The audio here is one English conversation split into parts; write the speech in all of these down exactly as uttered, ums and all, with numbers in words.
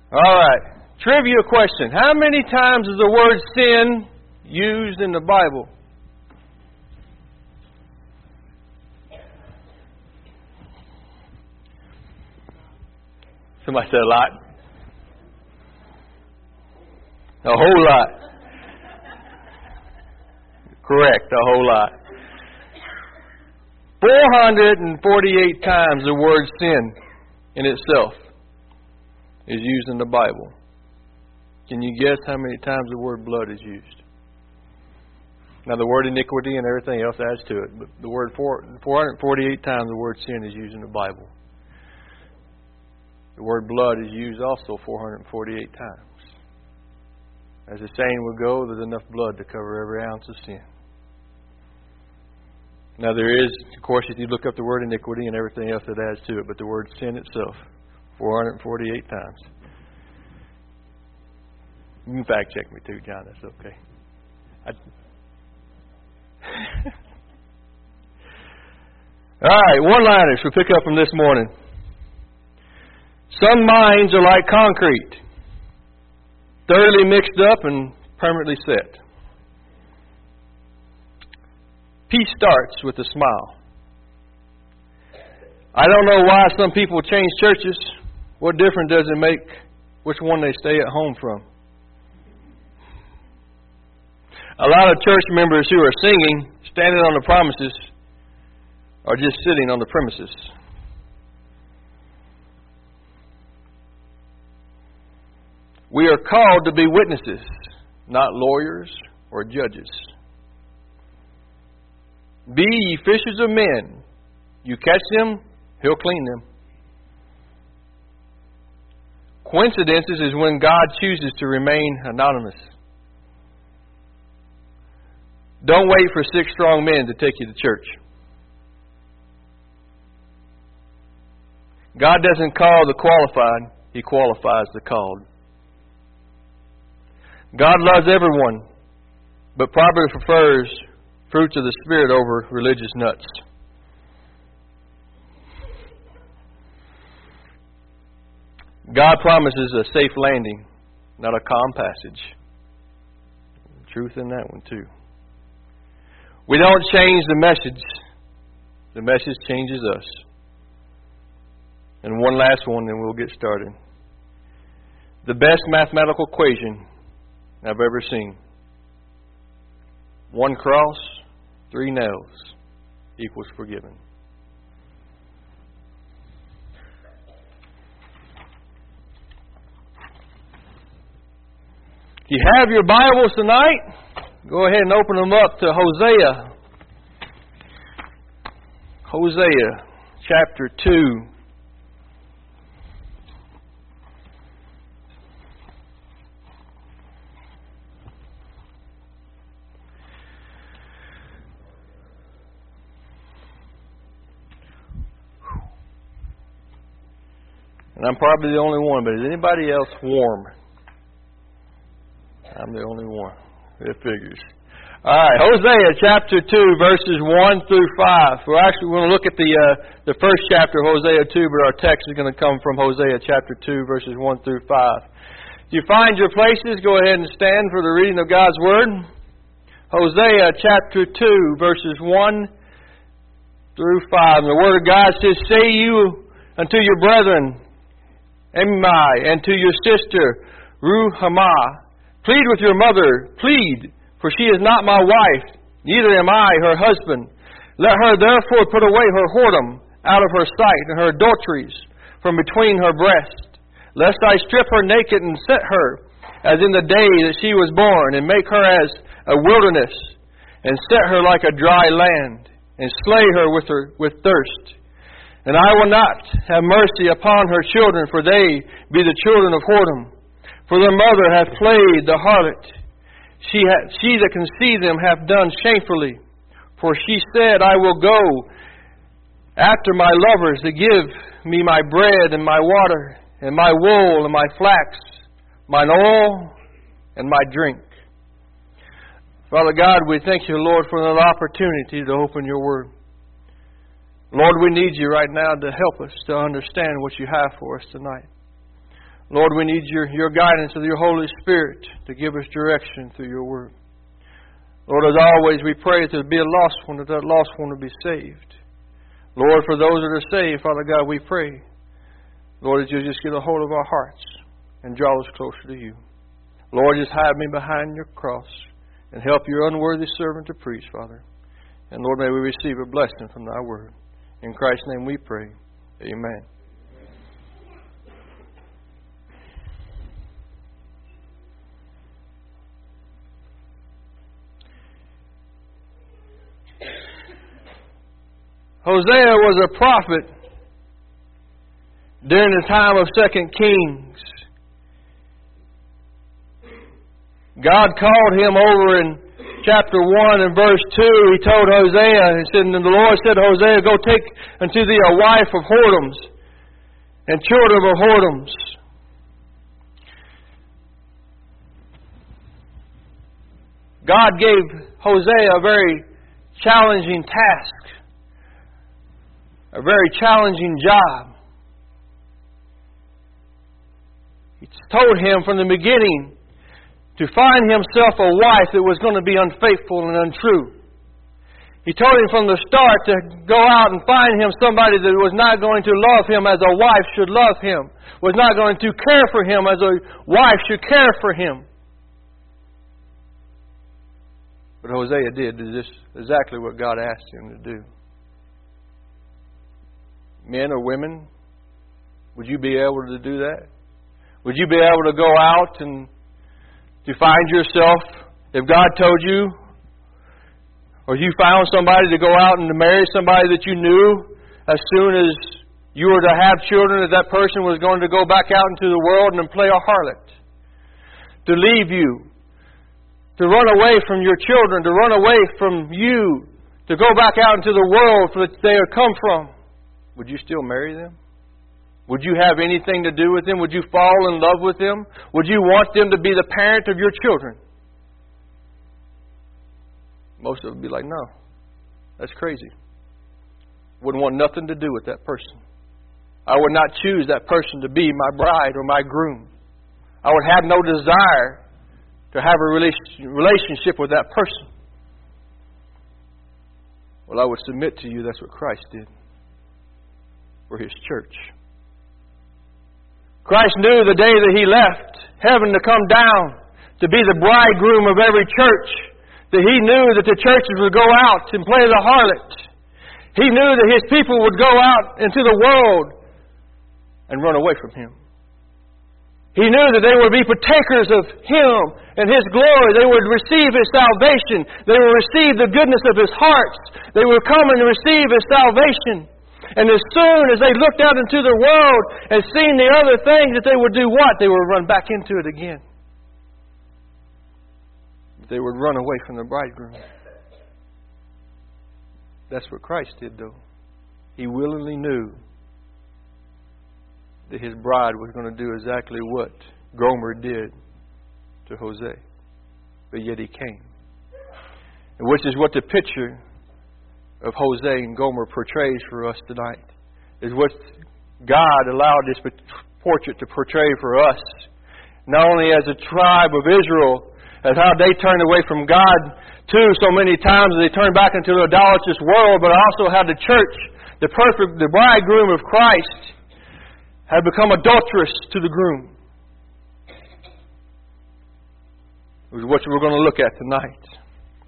All right. Trivia question. How many times is the word sin used in the Bible? Somebody said a lot. A whole lot. Correct, a whole lot. four hundred forty-eight times the word sin in itself is used in the Bible. Can you guess how many times the word blood is used? Now the word iniquity and everything else adds to it, but the word four, four hundred forty-eight times the word sin is used in the Bible. The word blood is used also four hundred forty-eight times. As the saying would go, there's enough blood to cover every ounce of sin. Now there is, of course, if you look up the word iniquity and everything else that adds to it, but the word sin itself, four hundred forty-eight times. You can fact check me too, John. That's okay. I... All right, one-liners we pick up from this morning. Some minds are like concrete, thoroughly mixed up and permanently set. Peace starts with a smile. I don't know why some people change churches. What difference does it make which one they stay at home from? A lot of church members who are singing, standing on the promises, are just sitting on the premises. We are called to be witnesses, not lawyers or judges. Be ye fishers of men. You catch them, He'll clean them. Coincidences is when God chooses to remain anonymous. Don't wait for six strong men to take you to church. God doesn't call the qualified, He qualifies the called. God loves everyone, but probably prefers fruits of the Spirit over religious nuts. God promises a safe landing, not a calm passage. Truth in that one too. We don't change the message. The message changes us. And one last one, then we'll get started. The best mathematical equation I've ever seen. One cross, three nails equals forgiven. If you have your Bibles tonight, go ahead and open them up to Hosea. Hosea chapter two. And I'm probably the only one, but is anybody else warm? I'm the only one. It figures. All right, Hosea chapter two, verses one through five. We're actually going to look at the uh, the first chapter of Hosea two, but our text is going to come from Hosea chapter two, verses one through five. If you find your places, go ahead and stand for the reading of God's Word. Hosea chapter two, verses one through five. And the Word of God says, Say you unto your brethren, Emmi, and to your sister, Ruhamah, plead with your mother, plead, for she is not my wife, neither am I her husband. Let her therefore put away her whoredom out of her sight, and her adulteries from between her breasts, lest I strip her naked and set her as in the day that she was born, and make her as a wilderness, and set her like a dry land, and slay her with her with thirst. And I will not have mercy upon her children, for they be the children of whoredom. For their mother hath played the harlot. She, hath, she that conceived them hath done shamefully. For she said, I will go after my lovers to give me my bread and my water, and my wool and my flax, mine oil and my drink. Father God, we thank you, Lord, for another opportunity to open your word. Lord, we need you right now to help us to understand what you have for us tonight. Lord, we need your, your guidance of your Holy Spirit to give us direction through your word. Lord, as always, we pray that there be a lost one, that that lost one will be saved. Lord, for those that are saved, Father God, we pray, Lord, that you'll just get a hold of our hearts and draw us closer to you. Lord, just hide me behind your cross and help your unworthy servant to preach, Father. And Lord, may we receive a blessing from thy word. In Christ's name we pray. Amen. Hosea was a prophet during the time of Second Kings. God called him over in chapter one and verse two. He told Hosea, he said, and the Lord said to Hosea, go take unto thee a wife of whoredoms and children of whoredoms. God gave Hosea a very challenging task, a very challenging job. He told him from the beginning to find himself a wife that was going to be unfaithful and untrue. He told him from the start to go out and find him somebody that was not going to love him as a wife should love him, was not going to care for him as a wife should care for him. But Hosea did this exactly what God asked him to do. Men or women, would you be able to do that? Would you be able to go out and to find yourself, if God told you, or you found somebody to go out and to marry somebody that you knew as soon as you were to have children, that that person was going to go back out into the world and play a harlot, to leave you, to run away from your children, to run away from you, to go back out into the world that they had come from, would you still marry them? Would you have anything to do with them? Would you fall in love with them? Would you want them to be the parent of your children? Most of them would be like, no, that's crazy. Wouldn't want nothing to do with that person. I would not choose that person to be my bride or my groom. I would have no desire to have a relationship with that person. Well, I would submit to you that's what Christ did for His church. Christ knew the day that He left heaven to come down to be the bridegroom of every church, that He knew that the churches would go out and play the harlot. He knew that His people would go out into the world and run away from Him. He knew that they would be partakers of Him and His glory. They would receive His salvation. They would receive the goodness of His heart. They would come and receive His salvation. And as soon as they looked out into the world and seen the other things, that they would do what? They would run back into it again. They would run away from the bridegroom. That's what Christ did, though. He willingly knew that His bride was going to do exactly what Gomer did to Hosea. But yet He came. And which is what the picture of Hosea and Gomer portrays for us tonight, is what God allowed this portrait to portray for us. Not only as a tribe of Israel, as how they turned away from God too so many times, they turned back into the idolatrous world, but also how the church, the perfect, the bridegroom of Christ, had become adulterous to the groom. It was what we're going to look at tonight.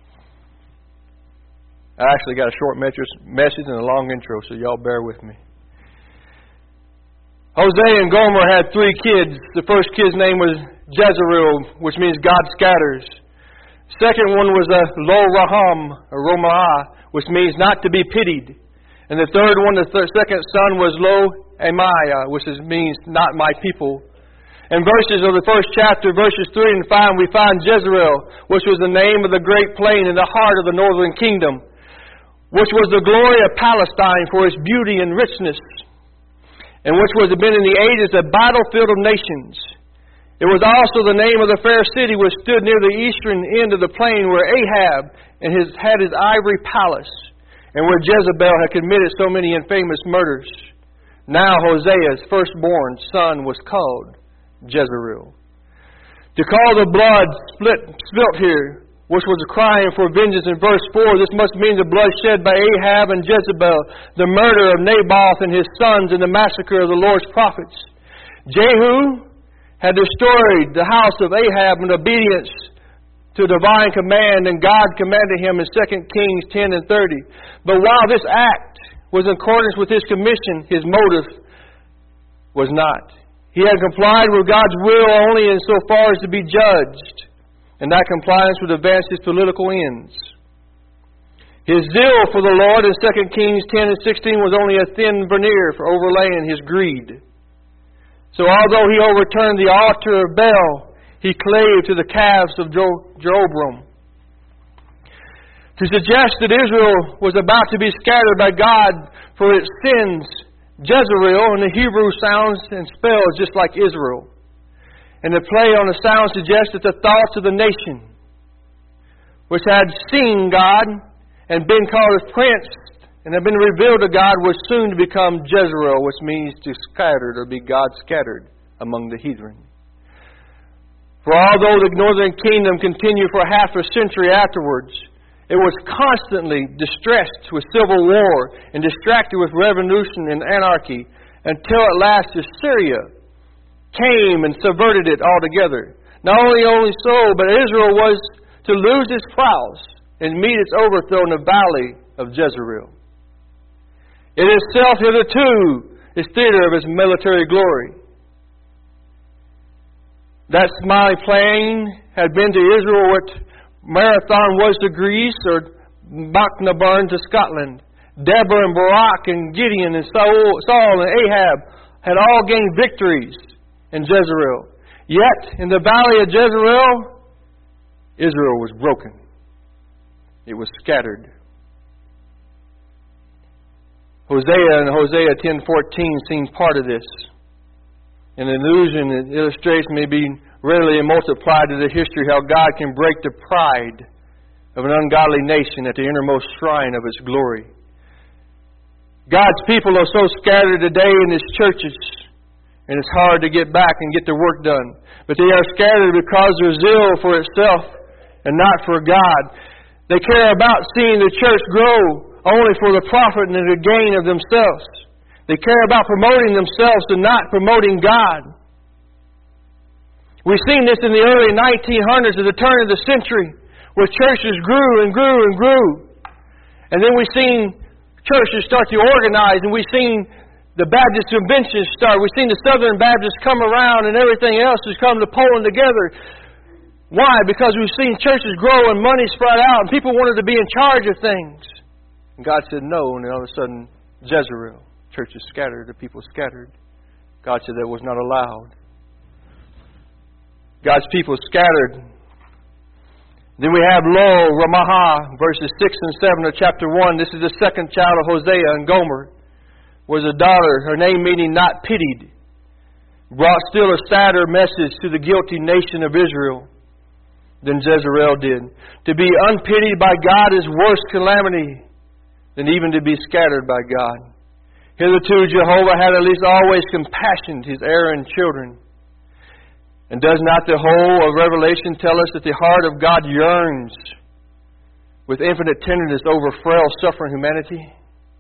I actually got a short message and a long intro, so y'all bear with me. Hosea and Gomer had three kids. The first kid's name was Jezreel, which means God scatters. Second one was a Lo-Raham, or Romah, which means not to be pitied. And the third one, the third, second son, was Lo-Amiah, which is, means not my people. In verses of the first chapter, verses three and five, we find Jezreel, which was the name of the great plain in the heart of the northern kingdom, which was the glory of Palestine for its beauty and richness, and which was been in the ages a battlefield of nations. It was also the name of the fair city which stood near the eastern end of the plain, where Ahab and his, had his ivory palace, and where Jezebel had committed so many infamous murders. Now Hosea's firstborn son was called Jezreel. To call the blood split, spilt here, which was crying for vengeance in verse four, this must mean the blood shed by Ahab and Jezebel, the murder of Naboth and his sons, and the massacre of the Lord's prophets. Jehu had destroyed the house of Ahab in obedience to divine command, and God commanded him in Second Kings ten and thirty. But while this act was in accordance with his commission, his motive was not. He had complied with God's will only insofar as to be judged, and that compliance would advance his political ends. His zeal for the Lord in Second Kings ten and sixteen was only a thin veneer for overlaying his greed. So although he overturned the altar of Baal, he clave to the calves of Jeroboam. To suggest that Israel was about to be scattered by God for its sins, Jezreel in the Hebrew sounds and spells just like Israel. And the play on the sound suggests that the thoughts of the nation, which had seen God and been called as prince and had been revealed to God, was soon to become Jezreel, which means to scattered or be God scattered among the heathen. For although the northern kingdom continued for half a century afterwards, it was constantly distressed with civil war and distracted with revolution and anarchy until at last Assyria came and subverted it altogether. Not only only so, but Israel was to lose its prowess and meet its overthrow in the valley of Jezreel. It itself hitherto is theater of its military glory. That smiling plain had been to Israel what Marathon was to Greece, or Machnaburn to Scotland. Deborah and Barak and Gideon and Saul, Saul and Ahab had all gained victories in Jezreel. Yet, in the valley of Jezreel, Israel was broken. It was scattered. Hosea and Hosea ten fourteen seems part of this. An illusion and illustration may be readily multiplied to the history how God can break the pride of an ungodly nation at the innermost shrine of its glory. God's people are so scattered today in His churches, and it's hard to get back and get the work done. But they are scattered because their zeal for itself and not for God. They care about seeing the church grow only for the profit and the gain of themselves. They care about promoting themselves and not promoting God. We've seen this in the early nineteen hundreds at the turn of the century, where churches grew and grew and grew. And then we've seen churches start to organize, and we've seen the Baptist conventions start. We've seen the Southern Baptists come around, and everything else has come to Poland together. Why? Because we've seen churches grow and money spread out, and people wanted to be in charge of things. And God said no, and then all of a sudden, Jezreel. Churches scattered, the people scattered. God said that was not allowed. God's people scattered. Then we have Lo, Ramah, verses six and seven of chapter one. This is the second child of Hosea, and Gomer was a daughter, her name meaning not pitied, brought still a sadder message to the guilty nation of Israel than Jezreel did. To be unpitied by God is worse calamity than even to be scattered by God. Hitherto Jehovah had at least always compassioned His erring children. And does not the whole of Revelation tell us that the heart of God yearns with infinite tenderness over frail, suffering humanity?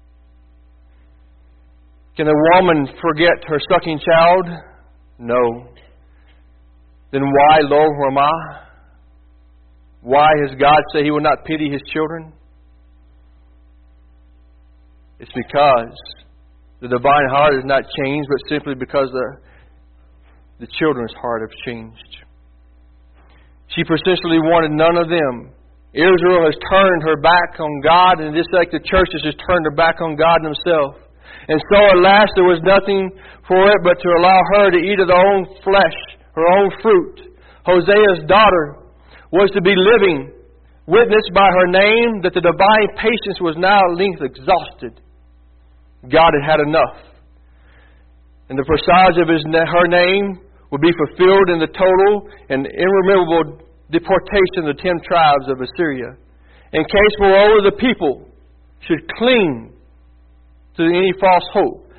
Can a woman forget her sucking child? No. Then why, Lo, Ramah? Why has God said He will not pity His children? It's because the divine heart has not changed, but simply because the The children's heart have changed. She persistently wanted none of them. Israel has turned her back on God, and just like the churches has turned her back on God Himself. And so at last there was nothing for it but to allow her to eat of her own flesh, her own fruit. Hosea's daughter was to be living, witnessed by her name that the divine patience was now at length exhausted. God had had enough. And the presage of his, her name would be fulfilled in the total and irremovable deportation of the ten tribes of Assyria. In case, moreover, the people should cling to any false hope,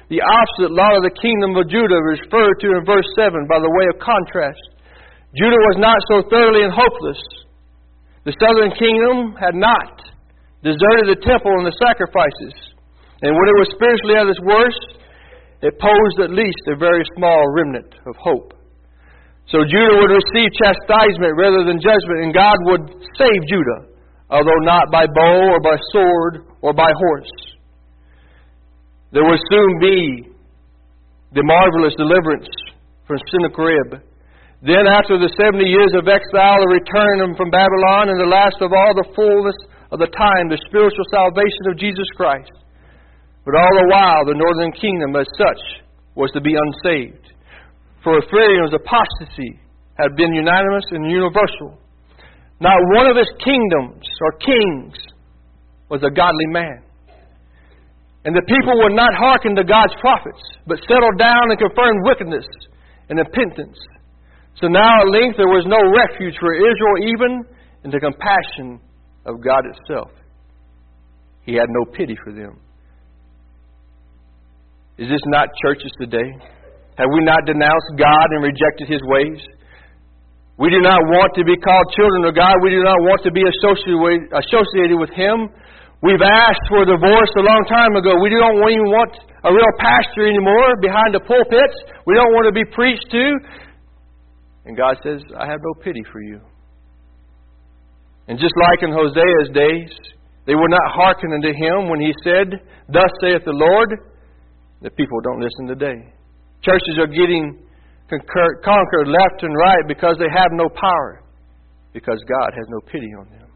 The opposite lot of the kingdom of Judah is referred to in verse seven by the way of contrast. Judah was not so thoroughly and hopeless. The southern kingdom had not deserted the temple and the sacrifices. And when it was spiritually at its worst, it posed at least a very small remnant of hope. So Judah would receive chastisement rather than judgment, and God would save Judah, although not by bow or by sword or by horse. There would soon be the marvelous deliverance from Sennacherib. Then after the seventy years of exile, the return from Babylon, and the last of all, the fullness of the time, the spiritual salvation of Jesus Christ. But all the while, the northern kingdom as such was to be unsaved. For Ephraim's apostasy had been unanimous and universal. Not one of his kingdoms or kings was a godly man. And the people would not hearken to God's prophets, but settled down and confirmed wickedness and repentance. So now at length there was no refuge for Israel, even in the compassion of God itself. He had no pity for them. Is this not churches today? Have we not denounced God and rejected His ways? We do not want to be called children of God. We do not want to be associated associated with Him. We've asked for a divorce a long time ago. We don't even want a real pastor anymore behind the pulpits. We don't want to be preached to. And God says, I have no pity for you. And just like in Hosea's days, they would not hearken unto him when he said, Thus saith the Lord. The people don't listen today. Churches are getting conquered left and right because they have no power, because God has no pity on them.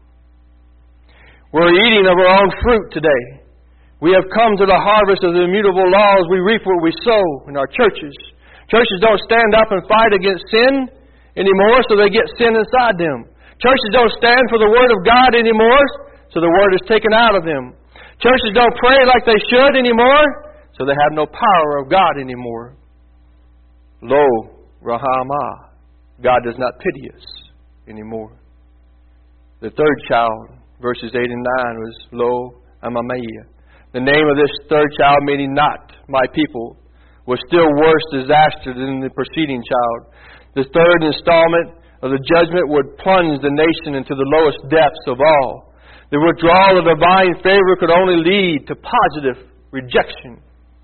We're eating of our own fruit today. We have come to the harvest of the immutable laws. We reap what we sow in our churches. Churches don't stand up and fight against sin anymore, so they get sin inside them. Churches don't stand for the Word of God anymore, so the Word is taken out of them. Churches don't pray like they should anymore, so they have no power of God anymore. Lo, Rahama, God does not pity us anymore. The third child, verses eight and nine, was Lo, Amamiah. The name of this third child, meaning not my people, was still worse disaster than the preceding child. The third installment of the judgment would plunge the nation into the lowest depths of all. The withdrawal of divine favor could only lead to positive rejection.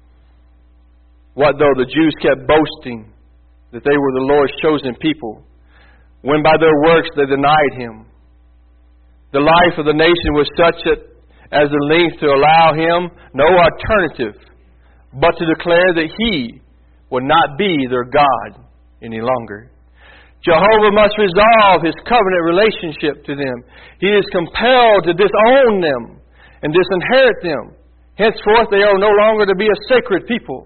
What though the Jews kept boasting that they were the Lord's chosen people, when by their works they denied Him? The life of the nation was such that as the length to allow Him no alternative but to declare that He would not be their God any longer. Jehovah must resolve His covenant relationship to them. He is compelled to disown them and disinherit them. Henceforth they are no longer to be a sacred people.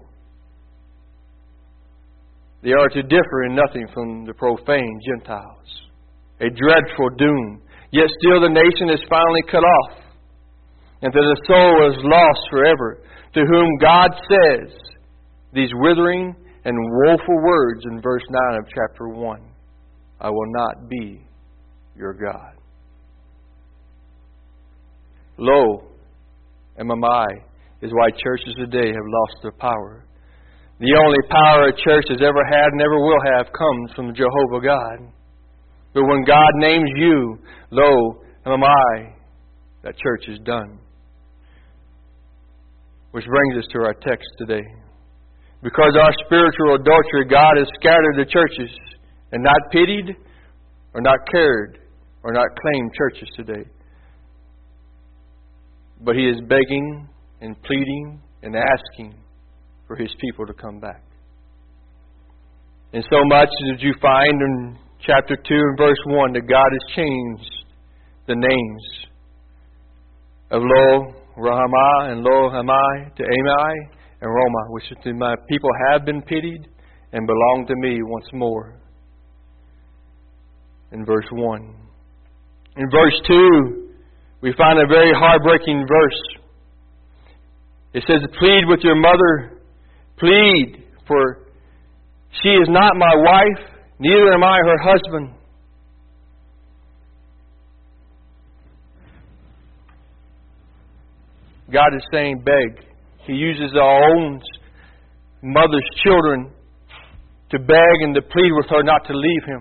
They are to differ in nothing from the profane Gentiles. A dreadful doom. Yet still the nation is finally cut off, and that the soul is lost forever, to whom God says these withering and woeful words in verse nine of chapter one. I will not be your God. Lo, M M I is why churches today have lost their power. The only power a church has ever had and ever will have comes from Jehovah God. But when God names you, lo, M M I, that church is done. Which brings us to our text today. Because our spiritual adultery, God has scattered the churches and not pitied or not cared or not claimed churches today. But He is begging and pleading and asking for His people to come back. And so much did you find in chapter two and verse one that God has changed the names of Lo, Rahama, and Lo, Hamai to Amai and Roma, which is my people have been pitied and belong to me once more. In verse one. In verse two, we find a very heartbreaking verse. It says, plead with your mother, plead, for she is not my wife, neither am I her husband. God is saying beg. He uses our own mother's children to beg and to plead with her not to leave him.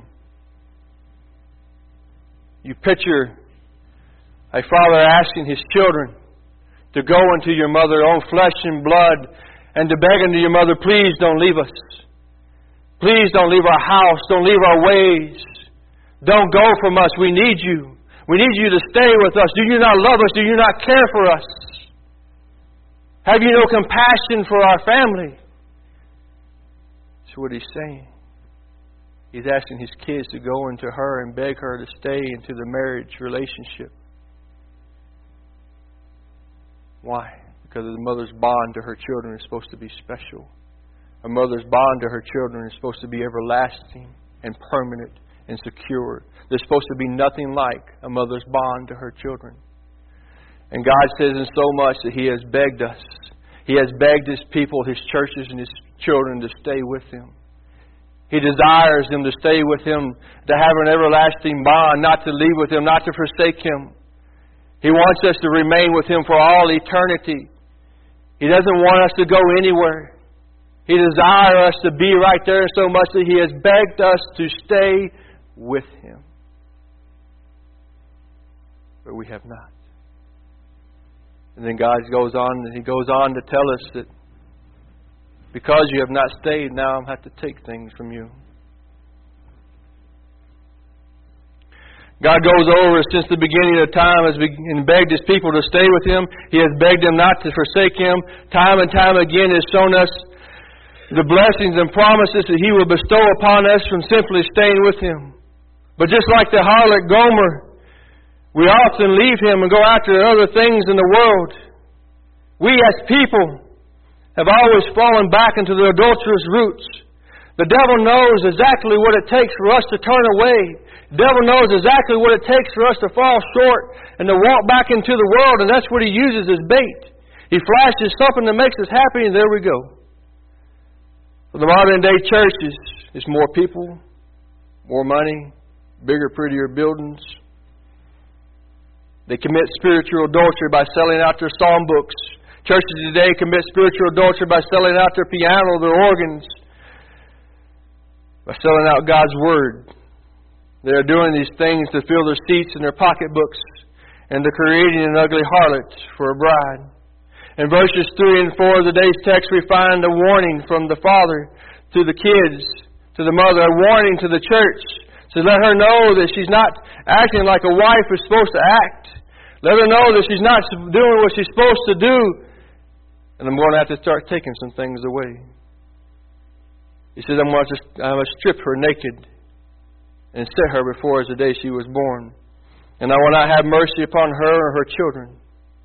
You picture a father asking his children to go into your mother's own flesh and blood and to beg unto your mother, please don't leave us. Please don't leave our house. Don't leave our ways. Don't go from us. We need you. We need you to stay with us. Do you not love us? Do you not care for us? Have you no compassion for our family? That's what he's saying. He's asking his kids to go into her and beg her to stay into the marriage relationship. Why? Because the mother's bond to her children is supposed to be special. A mother's bond to her children is supposed to be everlasting and permanent and secure. There's supposed to be nothing like a mother's bond to her children. And God says in so much that He has begged us. He has begged His people, His churches, and His children to stay with Him. He desires them to stay with Him, to have an everlasting bond, not to leave with Him, not to forsake Him. He wants us to remain with Him for all eternity. He doesn't want us to go anywhere. He desires us to be right there so much that He has begged us to stay with Him. But we have not. And then God goes on, and He goes on to tell us that because you have not stayed, now I'm going to have to take things from you. God goes over since the beginning of time and begged His people to stay with Him. He has begged them not to forsake Him. Time and time again has shown us the blessings and promises that He will bestow upon us from simply staying with Him. But just like the harlot Gomer, we often leave Him and go after other things in the world. We as people have always fallen back into the adulterous roots. The devil knows exactly what it takes for us to turn away. The devil knows exactly what it takes for us to fall short and to walk back into the world, and that's what he uses as bait. He flashes something that makes us happy, and there we go. For the modern day churches, it's more people, more money, bigger, prettier buildings. They commit spiritual adultery by selling out their psalm books. Churches today commit spiritual adultery by selling out their piano, their organs, by selling out God's Word. They are doing these things to fill their seats and their pocketbooks, and they're creating an ugly harlot for a bride. In verses three and four of today's text, we find a warning from the father to the kids, to the mother, a warning to the church. So let her know that she's not acting like a wife is supposed to act. Let her know that she's not doing what she's supposed to do. And I'm going to have to start taking some things away. He says, I'm going to, I'm going to strip her naked and set her before us the day she was born. And I will not have mercy upon her or her children.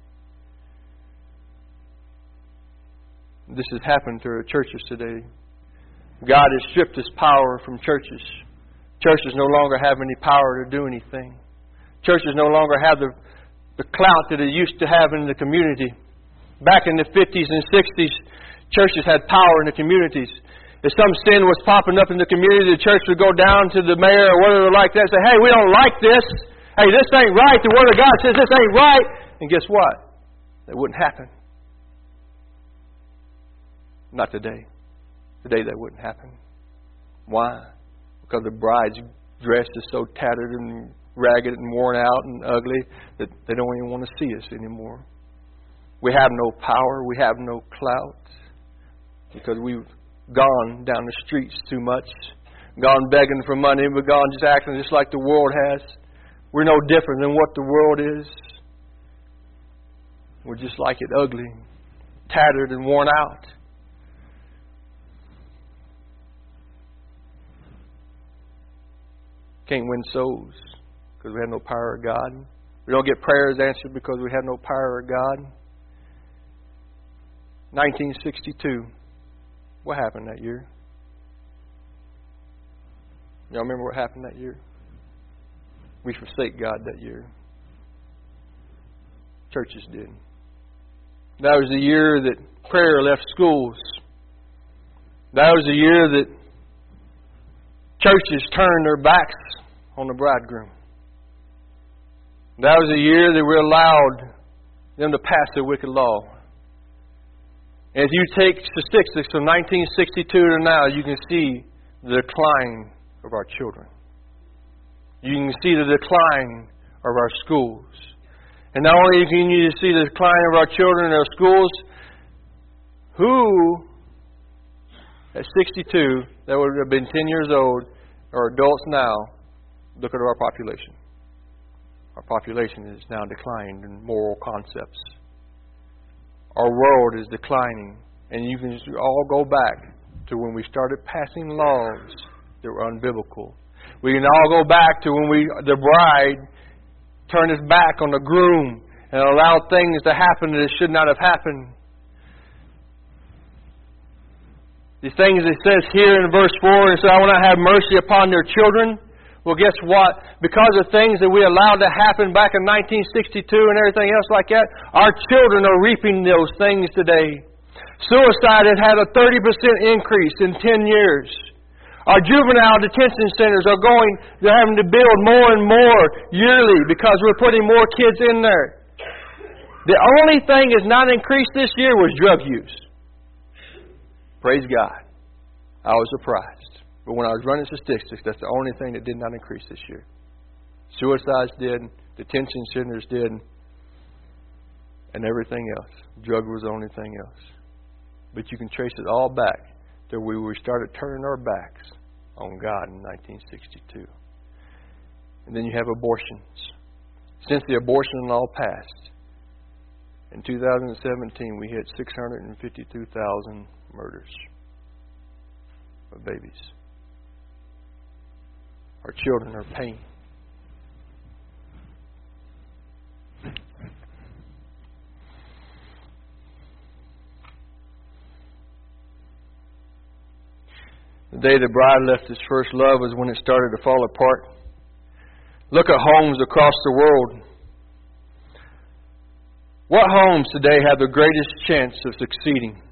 This has happened to our churches today. God has stripped His power from churches. Churches no longer have any power to do anything. Churches no longer have the, the clout that it used to have in the community. Back in the fifties and sixties, churches had power in the communities. If some sin was popping up in the community, the church would go down to the mayor or whatever like that and say, hey, we don't like this. Hey, this ain't right. The Word of God says this ain't right. And guess what? That wouldn't happen. Not today. Today that wouldn't happen. Why? Because the bride's dress is so tattered and ragged and worn out and ugly that they don't even want to see us anymore. We have no power. We have no clout. Because we've gone down the streets too much. Gone begging for money. We've gone just acting just like the world has. We're no different than what the world is. We're just like it, ugly, tattered and worn out. Can't win souls because we have no power of God. We don't get prayers answered because we have no power of God. nineteen sixty-two. What happened that year? Y'all remember what happened that year? We forsake God that year. Churches did. That was the year that prayer left schools. That was the year that churches turned their backs on the bridegroom. That was the year that we allowed them to pass their wicked law. As you take statistics from nineteen sixty-two to now, you can see the decline of our children. You can see the decline of our schools. And not only can you see the decline of our children in our schools, who at sixty-two, that would have been ten years old, are adults now, look at our population. Our population is now declining in moral concepts. Our world is declining. And you can all go back to when we started passing laws that were unbiblical. We can all go back to when we, the bride turned its back on the groom and allowed things to happen that should not have happened. These things it says here in verse four, it says, I will not have mercy upon their children. Well, guess what? Because of things that we allowed to happen back in nineteen sixty-two and everything else like that, our children are reaping those things today. Suicide has had a thirty percent increase in ten years. Our juvenile detention centers are going, they're having to build more and more yearly because we're putting more kids in there. The only thing that's not increased this year was drug use. Praise God. I was surprised. But when I was running statistics, that's the only thing that did not increase this year. Suicides did, detention centers did, and everything else. Drug was the only thing else. But you can trace it all back to where we started turning our backs on God in nineteen sixty-two. And then you have abortions. Since the abortion law passed, in two thousand seventeen we hit six hundred fifty-two thousand murders of babies. Our children are paying. The day the bride left his first love was when it started to fall apart. Look at homes across the world. What homes today have the greatest chance of succeeding?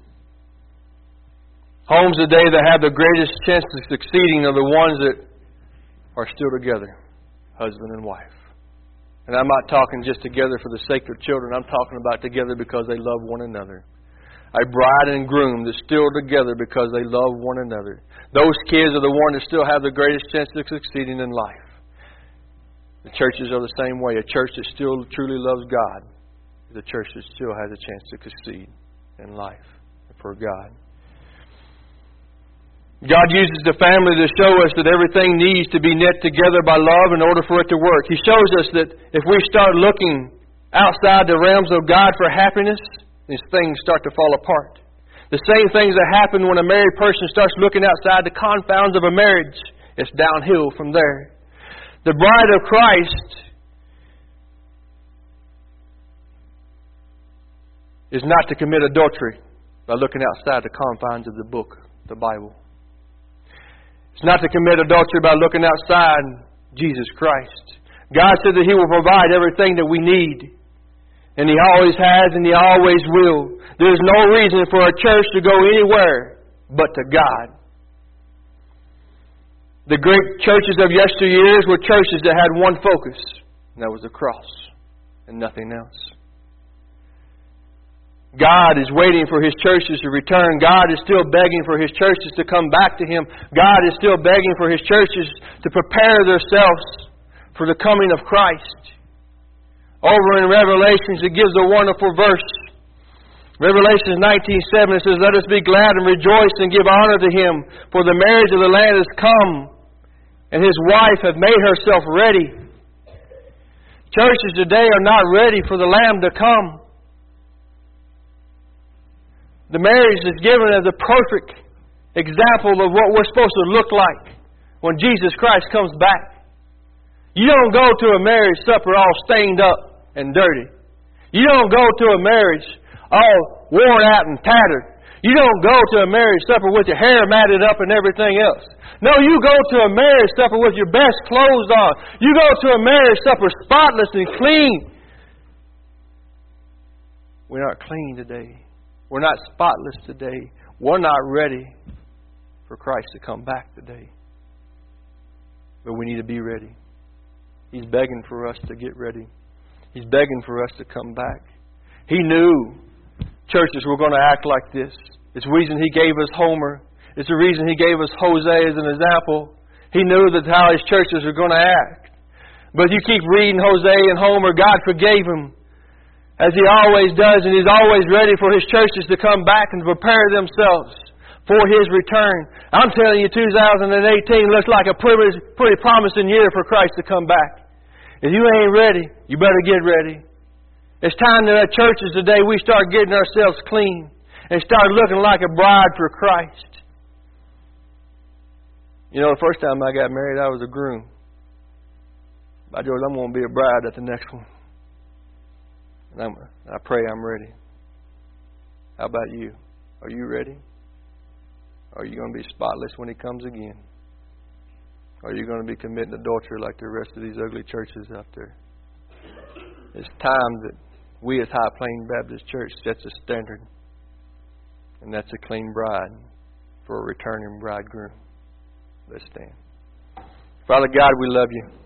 Homes today that have the greatest chance of succeeding are the ones that are still together, husband and wife. And I'm not talking just together for the sake of children. I'm talking about together because they love one another. A bride and groom that's still together because they love one another. Those kids are the ones that still have the greatest chance of succeeding in life. The churches are the same way. A church that still truly loves God is a church that still has a chance to succeed in life for God. God uses the family to show us that everything needs to be knit together by love in order for it to work. He shows us that if we start looking outside the realms of God for happiness, these things start to fall apart. The same things that happen when a married person starts looking outside the confines of a marriage, it's downhill from there. The bride of Christ is not to commit adultery by looking outside the confines of the book, the Bible. It's not to commit adultery by looking outside Jesus Christ. God said that He will provide everything that we need. And He always has and He always will. There's no reason for a church to go anywhere but to God. The great churches of yesteryears were churches that had one focus, and that was the cross and nothing else. God is waiting for His churches to return. God is still begging for His churches to come back to Him. God is still begging for His churches to prepare themselves for the coming of Christ. Over in Revelations, it gives a wonderful verse. Revelation nineteen seven, it says, let us be glad and rejoice and give honor to Him, for the marriage of the Lamb is come, and His wife hath made herself ready. Churches today are not ready for the Lamb to come. The marriage is given as a perfect example of what we're supposed to look like when Jesus Christ comes back. You don't go to a marriage supper all stained up and dirty. You don't go to a marriage all worn out and tattered. You don't go to a marriage supper with your hair matted up and everything else. No, you go to a marriage supper with your best clothes on. You go to a marriage supper spotless and clean. We're not clean today. We're not spotless today. We're not ready for Christ to come back today. But we need to be ready. He's begging for us to get ready. He's begging for us to come back. He knew churches were going to act like this. It's the reason He gave us Homer. It's the reason He gave us Hosea as an example. He knew that how His churches were going to act. But you keep reading Hosea and Homer, God forgave them, as He always does, and He's always ready for His churches to come back and prepare themselves for His return. I'm telling you, two thousand eighteen looks like a pretty, pretty promising year for Christ to come back. If you ain't ready, you better get ready. It's time that at churches today we start getting ourselves clean and start looking like a bride for Christ. You know, the first time I got married, I was a groom. By George, I'm going to be a bride at the next one. And I'm, I pray I'm ready. How about you? Are you ready? Are you going to be spotless when He comes again? Or are you going to be committing adultery like the rest of these ugly churches out there? It's time that we as High Plains Baptist Church sets a standard. And that's a clean bride for a returning bridegroom. Let's stand. Father God, we love You.